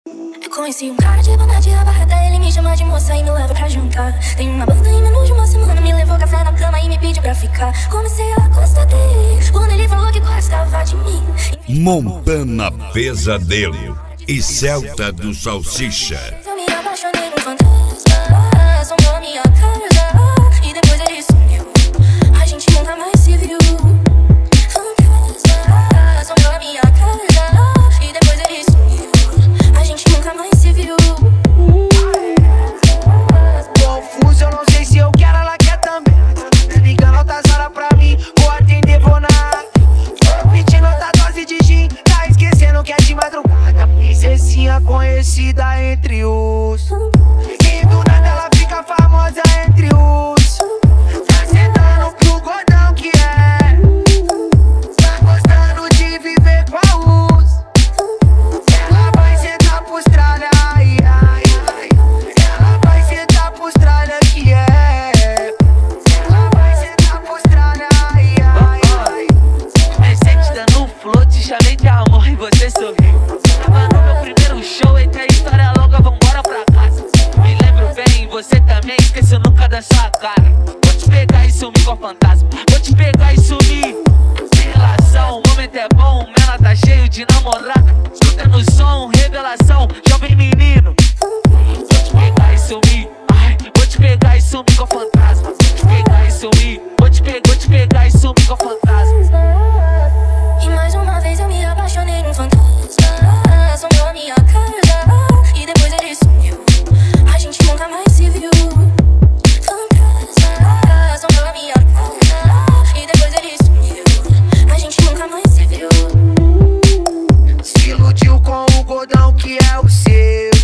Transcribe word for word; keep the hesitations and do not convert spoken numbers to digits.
Eu conheci um cara de bondade abarrada, ele me chama de moça e me leva pra jantar. Tem uma banda em menos de uma semana, me levou café na cama e me pediu pra ficar. Comecei a gostar dele, quando ele falou que gostava de mim. Montana Pesadelo e Celta do Salsicha. Eu me apaixonei num fantasma, assombrou a minha casa e depois ele sumiu. A gente nunca mais se viu. Fantasma, assombrou a minha casa e depois ele sumiu. A gente nunca mais se viu. Confuso, eu não sei se eu quero, ela quer também. Ligando altas horas pra mim, vou atender, vou na. Pedindo outra dose de gin, tá esquecendo que é de madrugada. Princesinha conhecida entre os. E do nada ela fica famosa entre os. Tá sentando pro gordão que é. Tá gostando de viver com a luz. Ela vai sentar pros tralha, ai, ai, ai. Ela vai sentar pros tralha que é. Ela vai sentar pros tralha, ai, ai, ai. Presente dando um flow, te chamei de amor e você sorriu. Tava no meu primeiro show, entre a história longa, vambora pra casa. Me lembro bem, você também esqueceu nunca da sua cara. Vou te pegar e sumir com a fantasma, vou te pegar e sumir. Sem relação, o momento é bom, o menor tá cheio de namorada. Escutando o som, revelação, jovem menino. Vou te pegar e sumir, ai, vou te pegar e sumir com a fantasma. Vou te pegar e sumir, vou te pegar, vou te pegar e sumir com a fantasma. E mais uma vez eu me apaixonei num fantasma, assombrou a minha casa e depois ele sumiu. A gente nunca mais se viu. Fantasma, assombrou a minha casa e depois ele sumiu. A gente nunca mais se viu. Se iludiu com o gordão que é o seu.